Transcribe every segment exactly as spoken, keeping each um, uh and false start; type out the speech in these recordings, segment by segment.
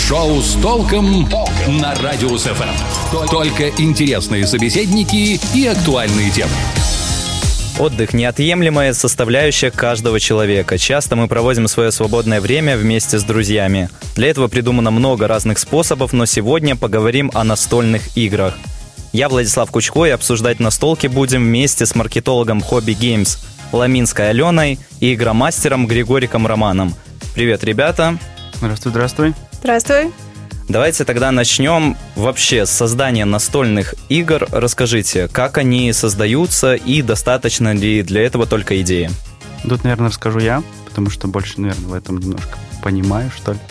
Шоу с толком на Радиус эф эм. Только интересные собеседники и актуальные темы. Отдых – неотъемлемая составляющая каждого человека. Часто мы проводим свое свободное время вместе с друзьями. Для этого придумано много разных способов, но сегодня поговорим о настольных играх. Я Владислав Кучко, и обсуждать настолки будем вместе с маркетологом Hobby Games Ламинской Аленой и игромастером Григориком Романом. Привет, ребята! Здравствуй, здравствуй. Здравствуй. Давайте тогда начнем вообще с создания настольных игр. Расскажите, как они создаются и достаточно ли для этого только идеи? Тут, наверное, расскажу я, потому что больше, наверное, в этом немножко понимаю, что ли.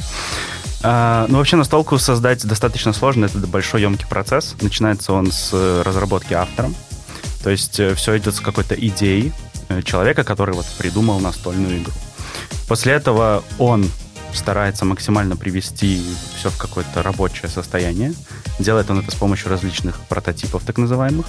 А, ну, вообще настолку создать достаточно сложно, это большой емкий процесс. Начинается он с разработки автором. То есть все идет с какой-то идеи человека, который вот придумал настольную игру. После этого он старается максимально привести все в какое-то рабочее состояние. Делает он это с помощью различных прототипов, так называемых.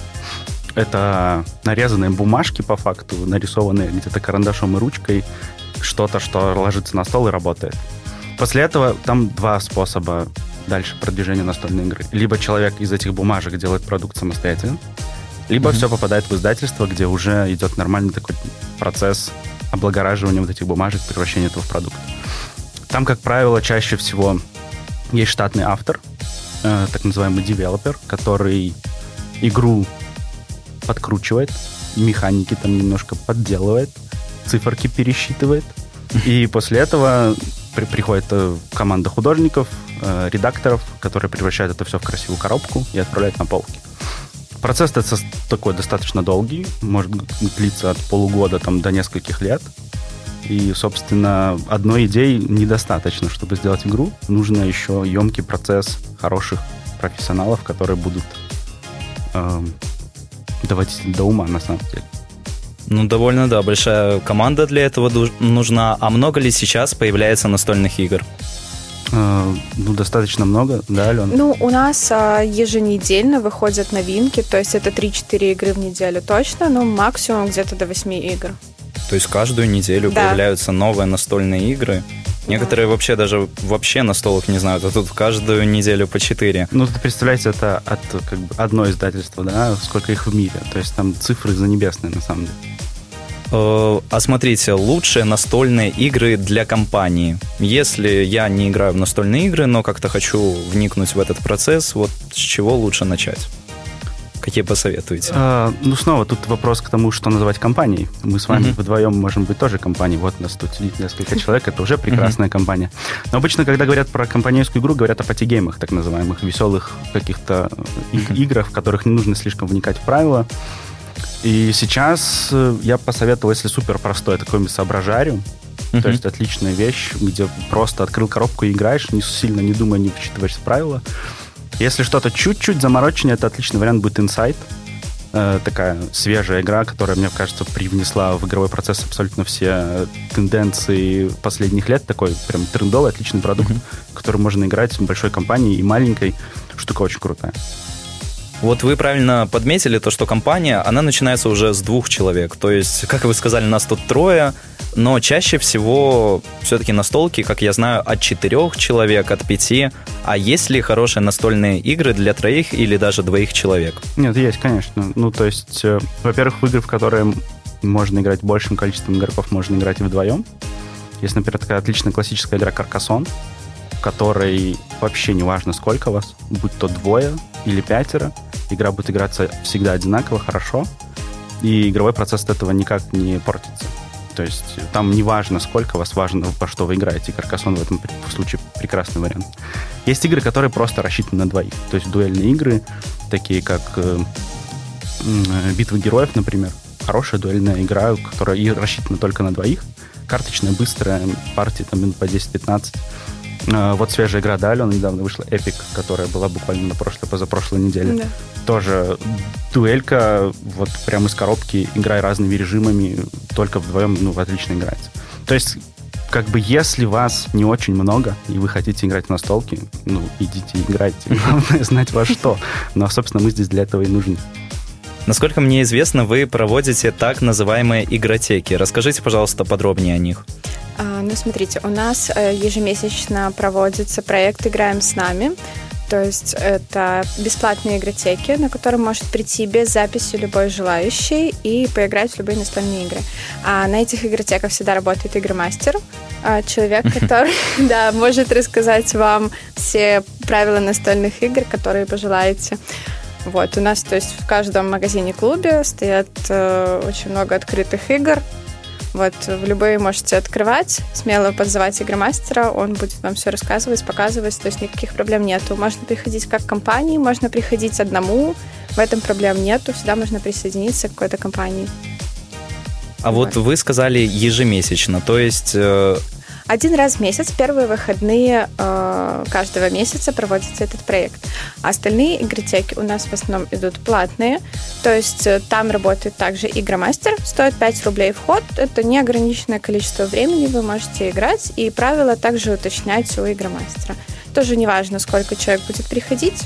Это нарезанные бумажки, по факту, нарисованные где-то карандашом и ручкой, что-то, что ложится на стол и работает. После этого там два способа дальше продвижения настольной игры. Либо человек из этих бумажек делает продукт самостоятельно, либо mm-hmm. все попадает в издательство, где уже идет нормальный такой процесс облагораживания вот этих бумажек, превращения этого в продукт. Там, как правило, чаще всего есть штатный автор, э, так называемый девелопер, который игру подкручивает, механики там немножко подделывает, циферки пересчитывает. И после этого при, приходит э, команда художников, э, редакторов, которые превращают это все в красивую коробку и отправляют на полки. Процесс этот такой достаточно долгий, может длиться от полугода там, до нескольких лет. И, собственно, одной идеи недостаточно, чтобы сделать игру. Нужно еще емкий процесс хороших профессионалов, которые будут э, доводить до ума, на самом деле. Ну, довольно, да, большая команда для этого нужна. А много ли сейчас появляется настольных игр? Э, ну, достаточно много, да, Алена? Ну, у нас а, еженедельно выходят новинки, то есть это три-четыре игры в неделю точно, но максимум где-то до восьми игр. То есть каждую неделю да. появляются новые настольные игры. Некоторые да. вообще даже вообще настолок не знают, а тут каждую неделю по четыре. Ну, ты представляете, это от, как бы, одно издательство, да, сколько их в мире. То есть там цифры занебесные, на самом деле. А смотрите, лучшие настольные игры для компании. Если я не играю в настольные игры, но как-то хочу вникнуть в этот процесс, вот с чего лучше начать? Какие посоветуете? А, ну, снова тут вопрос к тому, что называть компанией. Мы с вами uh-huh. вдвоем можем быть тоже компанией. Вот у нас тут сидит несколько человек, это уже прекрасная uh-huh. компания. Но обычно, когда говорят про компанейскую игру, говорят о пати-геймах, так называемых, веселых каких-то uh-huh. играх, в которых не нужно слишком вникать в правила. И сейчас я посоветовал, если супер простой, такой соображариум, uh-huh. то есть отличная вещь, где просто открыл коробку и играешь, не сильно не думая, не вчитываешь в правила. Если что-то чуть-чуть замороченнее, это отличный вариант будет Inside. Э, такая свежая игра, которая, мне кажется, привнесла в игровой процесс абсолютно все тенденции последних лет. Такой прям трендовый, отличный продукт, mm-hmm. который можно играть в большой компании и маленькой. Штука очень крутая. Вот вы правильно подметили то, что компания, она начинается уже с двух человек. То есть, как вы сказали, нас тут трое, но чаще всего все-таки настолки, как я знаю, от четырех человек, от пяти. А есть ли хорошие настольные игры для троих или даже двоих человек? Нет, есть, конечно. Ну, то есть, э, во-первых, в игры, в которые можно играть большим количеством игроков, можно играть и вдвоем. Есть, например, такая отличная классическая игра Carcassonne, в которой вообще не важно, сколько вас, будь то двое или пятеро, игра будет играться всегда одинаково, хорошо, и игровой процесс от этого никак не портится. То есть там не важно, сколько вас, важно, во что вы играете. Carcassonne в этом случае прекрасный вариант. Есть игры, которые просто рассчитаны на двоих. То есть дуэльные игры, такие как э, э, «Битва героев», например. Хорошая дуэльная игра, которая и рассчитана только на двоих. Карточная, быстрая, партии там минут по десять-пятнадцать. Э, вот свежая игра, да, Алена, недавно вышла, Epic, которая была буквально на прошлой, позапрошлой неделе. Да. Тоже дуэлька, вот прямо из коробки, играй разными режимами, только вдвоем, ну, отлично играется. То есть, как бы, если вас не очень много, и вы хотите играть в настолки, ну, идите играйте. Главное знать во что. Но, собственно, мы здесь для этого и нужны. Насколько мне известно, вы проводите так называемые игротеки. Расскажите, пожалуйста, подробнее о них. А, ну, смотрите, у нас ежемесячно проводится проект «Играем с нами». То есть это бесплатные игротеки, на которые может прийти без записи любой желающий и поиграть в любые настольные игры. А на этих игротеках всегда работает игромастер, человек, который да, может рассказать вам все правила настольных игр, которые пожелаете. Вот, у нас, то есть, в каждом магазине-клубе стоят э, очень много открытых игр. Вот, в любые можете открывать, смело подзывать игромастера, он будет вам все рассказывать, показывать, то есть никаких проблем нету. Можно приходить как к компании, можно приходить одному, в этом проблем нету, всегда можно присоединиться к какой-то компании. А вот, вот вы сказали ежемесячно, то есть... Э... Один раз в месяц, первые выходные э, каждого месяца проводится этот проект. А остальные игротеки у нас в основном идут платные. То есть э, там работает также игромастер. Стоит пять рублей вход. Это неограниченное количество времени. Вы можете играть. И правила также уточнять у игромастера. Тоже не важно, сколько человек будет приходить.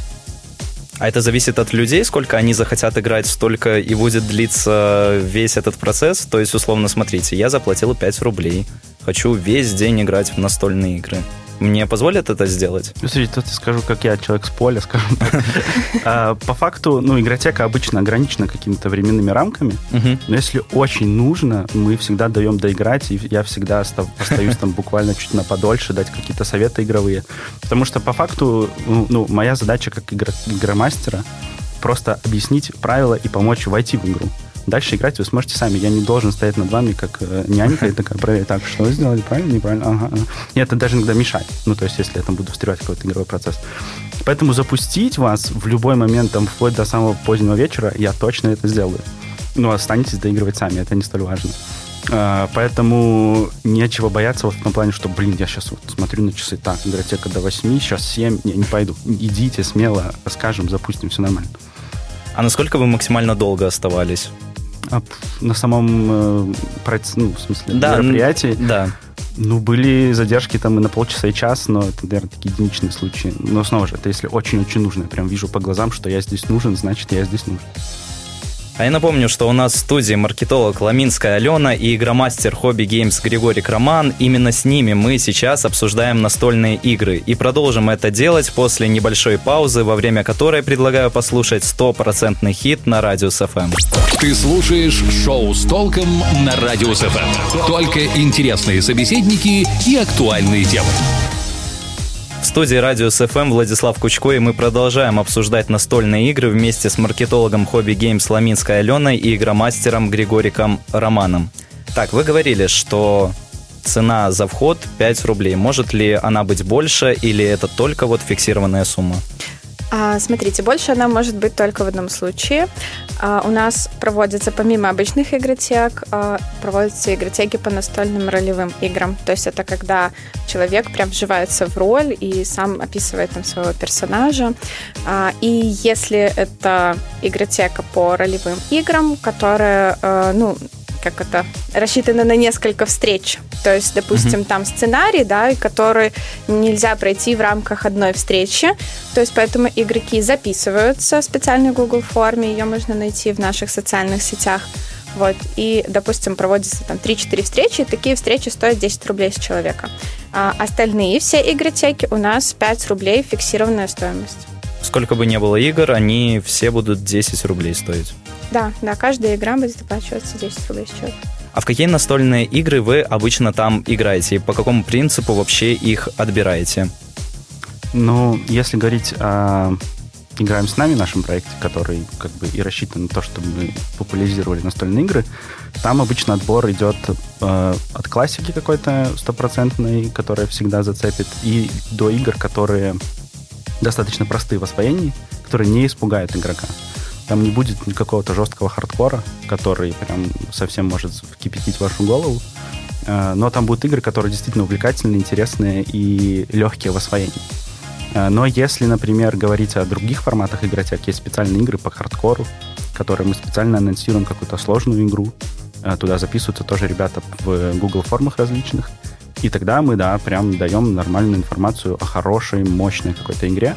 А это зависит от людей, сколько они захотят играть, столько и будет длиться весь этот процесс. То есть, условно, смотрите, я заплатил пять рублей. Хочу весь день играть в настольные игры. Мне позволят это сделать? Смотрите, тут я скажу, как я, человек с поля, скажем так. По факту, ну, игротека обычно ограничена какими-то временными рамками, но если очень нужно, мы всегда даем доиграть, и я всегда остаюсь там буквально чуть на подольше, дать какие-то советы игровые. Потому что по факту, ну, моя задача как игромастера просто объяснить правила и помочь войти в игру. Дальше играть вы сможете сами. Я не должен стоять над вами, как э, нянька, и такая, проверить, так, что вы сделали, правильно, неправильно? Ага, ага. И это даже иногда мешает. Ну, то есть, если я там буду встревать в какой-то игровой процесс. Поэтому запустить вас в любой момент, там, вплоть до самого позднего вечера, я точно это сделаю. Ну, останетесь доигрывать сами, это не столь важно. А, поэтому нечего бояться вот в том плане, что, блин, я сейчас вот смотрю на часы, так, игротека до восьми, сейчас семь, не, не пойду. Идите смело, расскажем, запустим, все нормально. А насколько вы максимально долго оставались? А, на самом, э, ну, в смысле, да, мероприятии, да. Ну, были задержки там и на полчаса, и час, но это, наверное, такие единичные случаи. Но снова же, это если очень-очень нужно. Я прям вижу по глазам, что я здесь нужен, значит, я здесь нужен. А я напомню, что у нас в студии маркетолог Ламинская Алена и игромастер Hobby Games Григорий Роман. Именно с ними мы сейчас обсуждаем настольные игры. И продолжим это делать после небольшой паузы, во время которой предлагаю послушать стопроцентный хит на Радиус эф эм. Ты слушаешь шоу с толком на Радиус эф эм. Только интересные собеседники и актуальные темы. В студии Радиус эф эм Владислав Кучко, и мы продолжаем обсуждать настольные игры вместе с маркетологом Hobby Games Ламинской Аленой и игромастером Григориком Романом. Так, вы говорили, что цена за вход пять рублей. Может ли она быть больше, или это только вот фиксированная сумма? А, смотрите, больше она может быть только в одном случае. А, у нас проводятся, помимо обычных игротек, а, проводятся игротеки по настольным ролевым играм. То есть это когда человек прям вживается в роль и сам описывает там своего персонажа. А, и если это игротека по ролевым играм, которая, а, ну, как это, рассчитана на несколько встреч. То есть, допустим, mm-hmm. там сценарий, да, который нельзя пройти в рамках одной встречи. То есть, поэтому игроки записываются в специальной Google форме, ее можно найти в наших социальных сетях. Вот. И, допустим, проводятся там три-четыре встречи, и такие встречи стоят десять рублей с человека. А остальные все игротеки у нас пять рублей фиксированная стоимость. Сколько бы ни было игр, они все будут десять рублей стоить. Да, да, каждая игра будет оплачиваться десять рублей с человека. А в какие настольные игры вы обычно там играете? И по какому принципу вообще их отбираете? Ну, если говорить о «Играем с нами» нашем проекте, который как бы и рассчитан на то, чтобы мы популяризировали настольные игры, там обычно отбор идет э, от классики какой-то стопроцентной, которая всегда зацепит, и до игр, которые достаточно простые в освоении, которые не испугают игрока. Там не будет какого-то жесткого хардкора, который прям совсем может вкипятить вашу голову. Но там будут игры, которые действительно увлекательные, интересные и легкие в освоении. Но если, например, говорить о других форматах игротек, есть специальные игры по хардкору, которые мы специально анонсируем, какую-то сложную игру. Туда записываются тоже ребята в Google формах различных. И тогда мы, да, прям даем нормальную информацию о хорошей, мощной какой-то игре.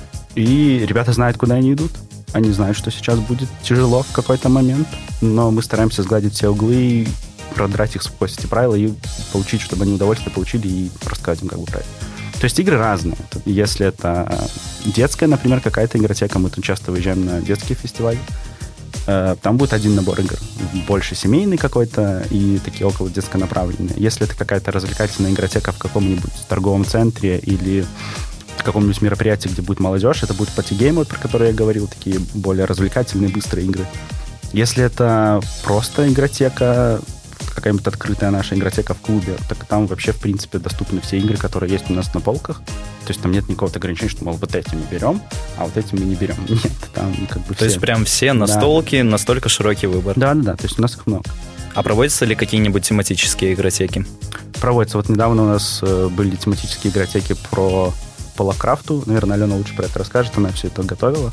И ребята знают, куда они идут. Они знают, что сейчас будет тяжело в какой-то момент, но мы стараемся сгладить все углы продрать их сквозь эти правила и получить, чтобы они удовольствие получили и рассказать им, как бы, правильно. То есть игры разные. Если это детская, например, какая-то игротека, мы тут часто выезжаем на детские фестивали, там будет один набор игр. Больше семейный какой-то и такие около детско-направленные. Если это какая-то развлекательная игротека в каком-нибудь торговом центре или в каком-нибудь мероприятии, где будет молодежь, это будет пати-геймы, про которые я говорил, такие более развлекательные, быстрые игры. Если это просто игротека, какая-нибудь открытая наша игротека в клубе, так там вообще, в принципе, доступны все игры, которые есть у нас на полках. То есть там нет никакого ограничения, что, мол, вот эти мы берем, а вот эти мы не берем. Нет, там как бы То все. есть прям все настолки, да. Настолько широкий выбор. Да-да-да, то есть у нас их много. А проводятся ли какие-нибудь тематические игротеки? Проводятся. Вот недавно у нас были тематические игротеки про по Лавкрафту. Наверное, Алена лучше про это расскажет, она все это готовила.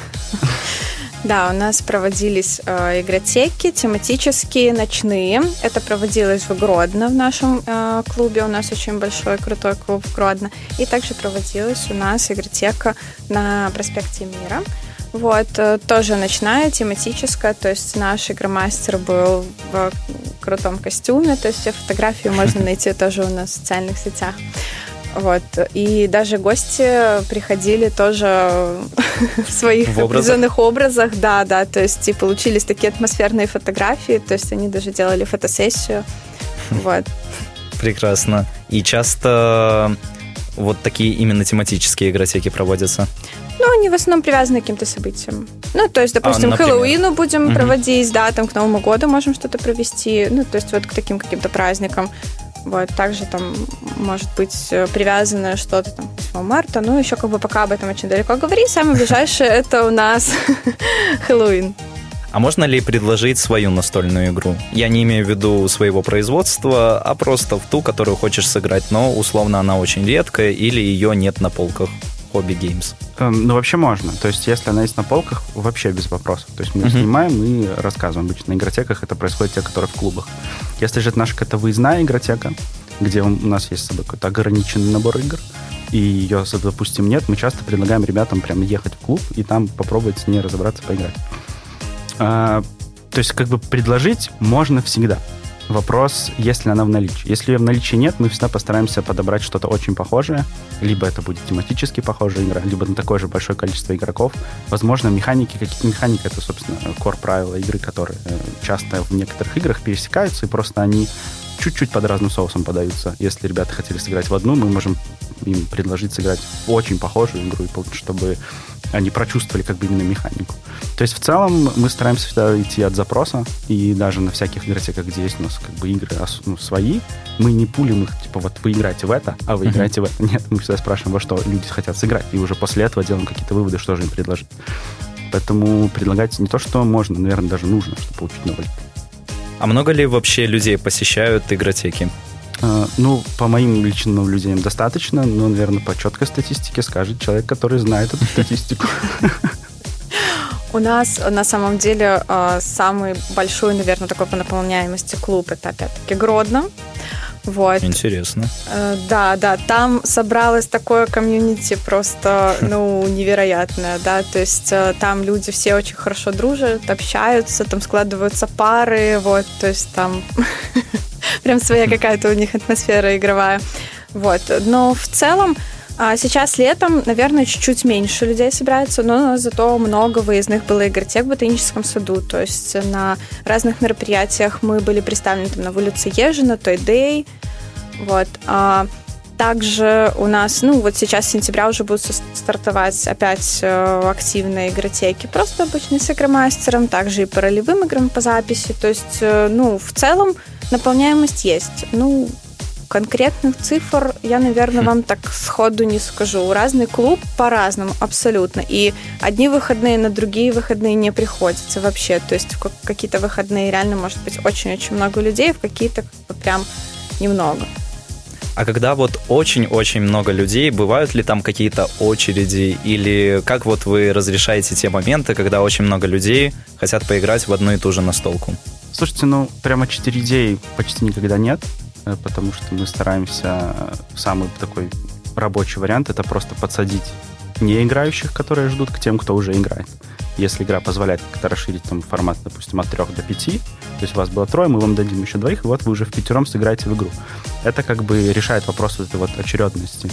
Да, у нас проводились э, игротеки тематические, ночные. Это проводилось в Гродно, в нашем э, клубе. У нас очень большой, крутой клуб в Гродно. И также проводилась у нас игротека на проспекте Мира. Вот, э, тоже ночная, тематическая. То есть наш игромастер был в крутом костюме. То есть все фотографии можно найти тоже у нас в социальных сетях. Вот. И даже гости приходили тоже в своих в определенных образах. Да, да, то есть и получились такие атмосферные фотографии, то есть они даже делали фотосессию. Вот. Прекрасно. И часто вот такие именно тематические игротеки проводятся? Ну, они в основном привязаны к каким-то событиям. Ну, то есть, допустим, а, к Хэллоуину будем угу. проводить, да, там к Новому году можем что-то провести, ну, то есть вот к таким каким-то праздникам. Вот, также там может быть привязано что-то там к восьмому марта, ну, еще как бы пока об этом очень далеко говорить. Самое ближайшее это у нас Хэллоуин. А можно ли предложить свою настольную игру? Я не имею в виду своего производства, а просто в ту, которую хочешь сыграть, но условно она очень редкая или ее нет на полках Hobby Games. Эм, ну, вообще можно. То есть, если она есть на полках, вообще без вопросов. То есть, мы uh-huh. снимаем и рассказываем. Обычно на игротеках это происходит те, которые в клубах. Если же это наша какая-то выездная игротека, где у нас есть с собой какой-то ограниченный набор игр, и ее, допустим, нет, мы часто предлагаем ребятам прям ехать в клуб и там попробовать с ней разобраться, поиграть. А, то есть, как бы предложить можно всегда. Вопрос, есть ли она в наличии. Если ее в наличии нет, мы всегда постараемся подобрать что-то очень похожее. Либо это будет тематически похожая игра, либо на такое же большое количество игроков. Возможно, механики, какие-то механики, это, собственно, core правила игры, которые часто в некоторых играх пересекаются, и просто они чуть-чуть под разным соусом подаются. Если ребята хотели сыграть в одну, мы можем им предложить сыграть в очень похожую игру, чтобы они прочувствовали как бы именно механику. То есть в целом мы стараемся всегда идти от запроса, и даже на всяких игротеках, где есть у нас как бы игры ну, свои, мы не пулим их, типа вот вы играете в это, а вы играете uh-huh. в это. Нет, мы всегда спрашиваем, во что люди хотят сыграть, и уже после этого делаем какие-то выводы, что же им предложить. Поэтому предлагать не то, что можно, наверное, даже нужно, чтобы получить новый. А много ли вообще людей посещают игротеки? Uh, ну, по моим личным наблюдениям достаточно, но, наверное, по четкой статистике скажет человек, который знает эту статистику. У нас на самом деле самый большой, наверное, такой по наполняемости клуб это опять-таки Гродно. Вот. Интересно. Да, да, там собралось такое комьюнити просто, ну, невероятное, да, то есть там люди все очень хорошо дружат, общаются, там складываются пары, вот, то есть там прям своя какая-то у них атмосфера игровая, вот, но в целом сейчас летом, наверное, чуть-чуть меньше людей собирается, но зато много выездных было игротек в Ботаническом саду. То есть на разных мероприятиях мы были представлены там, на улице Ежина, Toy Day. Вот. А также у нас, ну вот сейчас с сентября уже будут стартовать опять активные игротеки, просто обычные с игромастером, также и по ролевым играм по записи. То есть, ну, в целом наполняемость есть. Ну, конкретных цифр я, наверное, вам так сходу не скажу. Разный клуб по-разному, абсолютно. И одни выходные на другие выходные не приходится вообще. То есть в какие-то выходные реально может быть очень-очень много людей, в какие-то прям немного. А когда вот очень-очень много людей, бывают ли там какие-то очереди? Или как вот вы разрешаете те моменты, когда очень много людей хотят поиграть в одну и ту же настолку? Слушайте, ну, прямо очередей почти никогда нет, потому что мы стараемся, самый такой рабочий вариант, это просто подсадить неиграющих, которые ждут, к тем, кто уже играет. Если игра позволяет как-то расширить там формат, допустим, от трех до пяти, то есть у вас было трое, мы вам дадим еще двоих, и вот вы уже в пятером сыграете в игру. Это как бы решает вопрос вот этой вот очередности.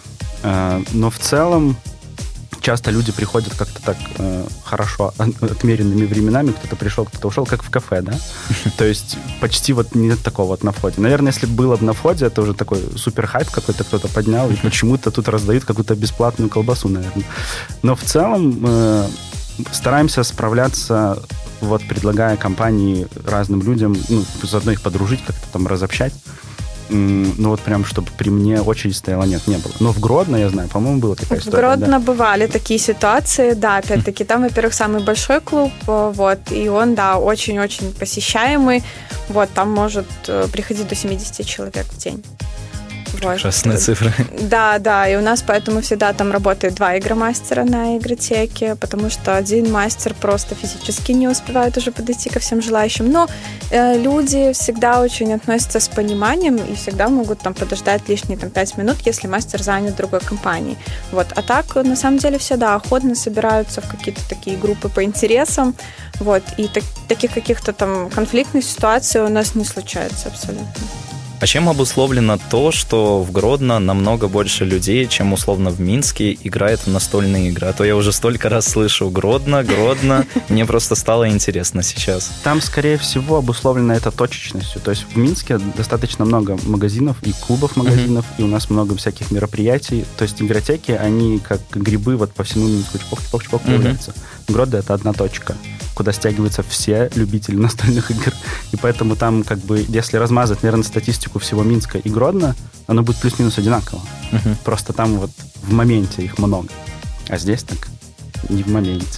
Но в целом часто люди приходят как-то так э, хорошо отмеренными временами. Кто-то пришел, кто-то ушел, как в кафе, да? То есть почти вот нет такого вот на входе. Наверное, если бы было бы на входе, это уже такой супер хайп какой-то кто-то поднял, и почему-то тут раздают какую-то бесплатную колбасу, наверное. Но в целом э, стараемся справляться, вот предлагая компании разным людям, ну, заодно их подружить, как-то там разобщать. Ну вот прям, чтобы при мне очередь стояла, нет, не было. Но в Гродно, я знаю, по-моему, была такая в история. В Гродно да. бывали такие ситуации, да, опять-таки, там, во-первых, самый большой клуб, вот, и он, да, очень-очень посещаемый, вот, там может приходить до семьдесят человек в день. Вот. Ужасные цифры. Да, да, и у нас поэтому всегда там работает два игромастера на игротеке, потому что один мастер просто физически не успевает уже подойти ко всем желающим. Но э, люди всегда очень относятся с пониманием и всегда могут там подождать лишние там, пять минут, если мастер занят другой компанией. Вот. А так, на самом деле, все, да, охотно собираются в какие-то такие группы по интересам, вот, и так, таких каких-то там конфликтных ситуаций у нас не случается абсолютно. А чем обусловлено то, что в Гродно намного больше людей, чем условно в Минске, играет в настольные игры? А то я уже столько раз слышу Гродно, Гродно, мне просто стало интересно сейчас. Там, скорее всего, обусловлено это точечностью. То есть в Минске достаточно много магазинов и клубов магазинов, mm-hmm. и у нас много всяких мероприятий. То есть игротеки, они как грибы вот по всему Минску чпок-чпок-чпок появляются. Mm-hmm. Гродно — это одна точка, куда стягиваются все любители настольных игр. И поэтому там, как бы, если размазать, наверное, статистику всего Минска и Гродно, оно будет плюс-минус одинаково. Uh-huh. Просто там вот в моменте их много. А здесь так не в моменте.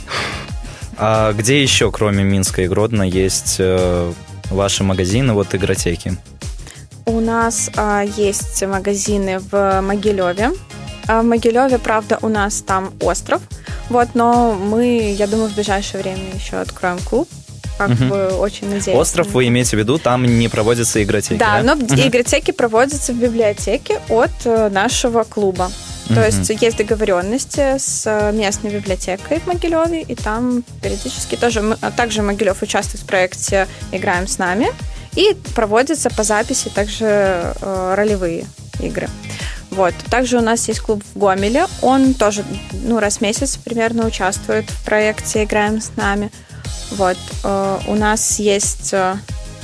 А где еще, кроме Минска и Гродно, есть э, ваши магазины, вот игротеки? У нас а, есть магазины в Могилеве. А в Могилеве, правда, у нас там остров. Вот, но мы, я думаю, в ближайшее время еще откроем клуб. Как угу. бы очень надеюсь. Остров вы имеете в виду, там не проводятся игротеки, да? Да, но угу. игротеки проводятся в библиотеке от нашего клуба. То угу. есть есть договоренности с местной библиотекой в Могилеве, и там периодически тоже... Также Могилев участвует в проекте «Играем с нами», и проводятся по записи также э, ролевые игры. Вот. Также у нас есть клуб в Гомеле. Он тоже ну, раз в месяц примерно участвует в проекте «Играем с нами». Вот. Uh, у нас есть... Uh...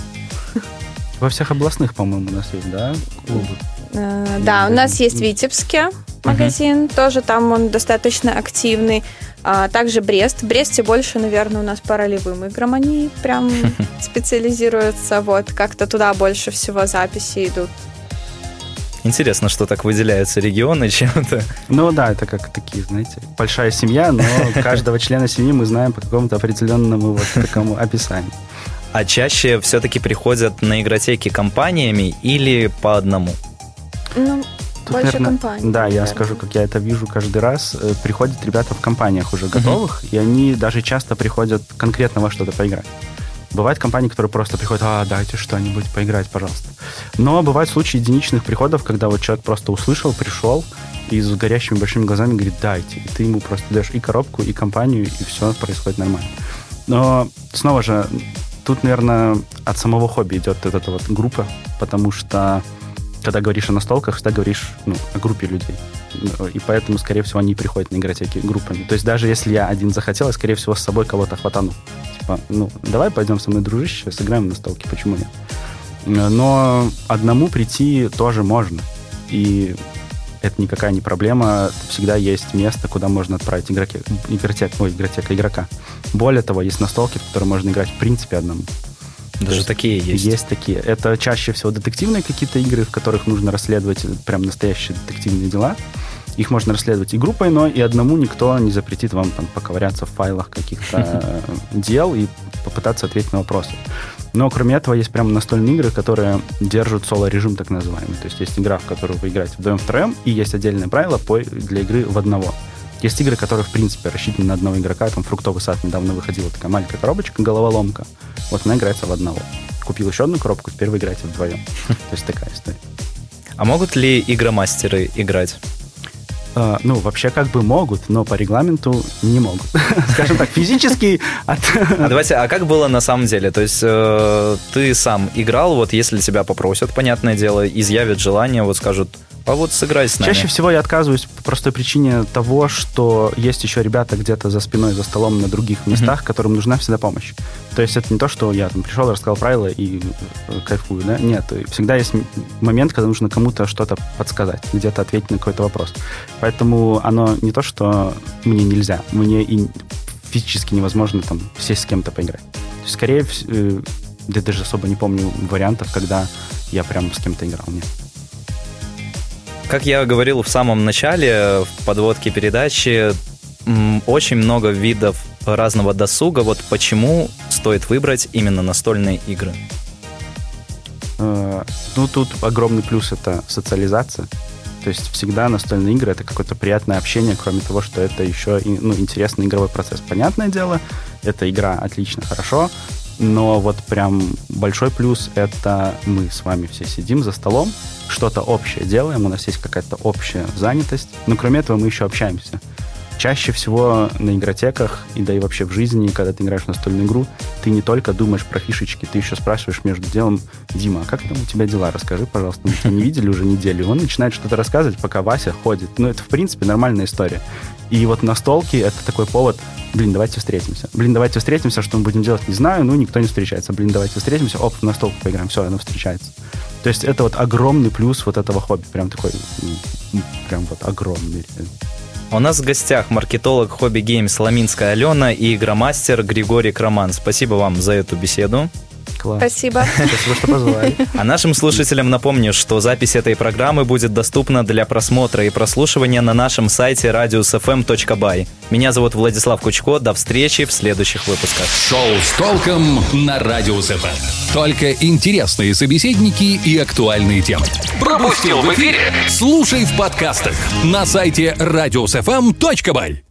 Во всех областных, по-моему, у нас есть, да, клубы? Uh, да, у нас есть в Витебске магазин, uh-huh. тоже там он достаточно активный. Uh, также Брест. В Бресте больше, наверное, у нас по ролевым играм они прям специализируются. Вот. Как-то туда больше всего записи идут. Интересно, что так выделяются регионы чем-то. Ну да, это как такие, знаете, большая семья, но каждого члена семьи мы знаем по какому-то определенному вот такому описанию. А чаще все-таки приходят на игротеки компаниями или по одному? Ну, Тут, больше наверное, компаний. Да, я скажу, как я это вижу каждый раз. Приходят ребята в компаниях уже готовых, uh-huh. и они даже часто приходят конкретно во что-то поиграть. Бывают компании, которые просто приходят, а, дайте что-нибудь поиграть, пожалуйста. Но бывают случаи единичных приходов, когда вот человек просто услышал, пришел и с горящими большими глазами говорит, дайте. И ты ему просто даешь и коробку, и компанию, и все происходит нормально. Но снова же, тут, наверное, от самого хобби идет вот эта вот группа, потому что когда говоришь о настолках, всегда говоришь ну, о группе людей. И поэтому, скорее всего, они приходят на игротеки группами. То есть даже если я один захотел, я, скорее всего, с собой кого-то хватану. Типа, ну, давай пойдем со мной, дружище, сыграем в настолки, почему нет? Но одному прийти тоже можно. И это никакая не проблема. Всегда есть место, куда можно отправить игроке, игротек, ой, игротека, игрока. Более того, есть настолки, в которые можно играть в принципе одному. Даже есть, такие есть? Есть такие. Это чаще всего детективные какие-то игры, в которых нужно расследовать прям настоящие детективные дела. Их можно расследовать и группой, но и одному никто не запретит вам там поковыряться в файлах каких-то дел и попытаться ответить на вопросы. Но кроме этого есть прям настольные игры, которые держат соло-режим так называемый. То есть есть игра, в которую вы играете вдвоем-втроем, и есть отдельные правила для игры в одного. Есть игры, которые, в принципе, рассчитаны на одного игрока. Там «Фруктовый сад» недавно выходила такая маленькая коробочка, головоломка. Вот она играется в одного. Купил еще одну коробку, теперь вы играете вдвоем. То есть такая история. А могут ли игромастеры играть? Uh, ну, вообще как бы могут, но по регламенту не могут. Скажем так, физически... От... А давайте, а как было на самом деле? То есть э, ты сам играл, вот если тебя попросят, понятное дело, изъявят желание, вот скажут, а вот сыграй с нами. Чаще всего я отказываюсь по простой причине того, что есть еще ребята где-то за спиной, за столом на других местах, mm-hmm. которым нужна всегда помощь. То есть это не то, что я там пришел, рассказал правила и кайфую, да? Нет, всегда есть момент, когда нужно кому-то что-то подсказать, где-то ответить на какой-то вопрос. Поэтому оно не то, что мне нельзя, мне и физически невозможно там сесть с кем-то поиграть. То есть, скорее, э, я даже особо не помню вариантов, когда я прям с кем-то играл. Нет. Как я говорил в самом начале, в подводке передачи, м, очень много видов разного досуга. Вот почему стоит выбрать именно настольные игры? Э, ну, тут огромный плюс — это социализация. То есть всегда настольные игры — это какое-то приятное общение, кроме того, что это еще и, ну, интересный игровой процесс. Понятное дело, эта игра отлично, хорошо, но вот прям большой плюс — это мы с вами все сидим за столом, что-то общее делаем, у нас есть какая-то общая занятость, но кроме этого мы еще общаемся. Чаще всего на игротеках, и да и вообще в жизни, когда ты играешь в настольную игру, ты не только думаешь про фишечки, ты еще спрашиваешь между делом: Дима, а как там у тебя дела? Расскажи, пожалуйста. Мы тебя не видели уже неделю. И он начинает что-то рассказывать, пока Вася ходит. Ну, это, в принципе, нормальная история. И вот настолки — это такой повод: блин, давайте встретимся. Блин, давайте встретимся, что мы будем делать, не знаю, ну, никто не встречается. Блин, давайте встретимся, оп, в настолку поиграем, все, оно встречается. То есть это вот огромный плюс вот этого хобби. Прям такой, прям вот огромный. У нас в гостях маркетолог Hobby Games Ламинская Алена и игромастер Григорий Краман. Спасибо вам за эту беседу. Класс. Спасибо. Спасибо, что позвали. А нашим слушателям напомню, что запись этой программы будет доступна для просмотра и прослушивания на нашем сайте радиус эф эм точка бай. Меня зовут Владислав Кучко. До встречи в следующих выпусках. Шоу с толком на Радиус эф эм. Только интересные собеседники и актуальные темы. Пропустил в эфире? Слушай в подкастах на сайте радиус эф эм точка бай.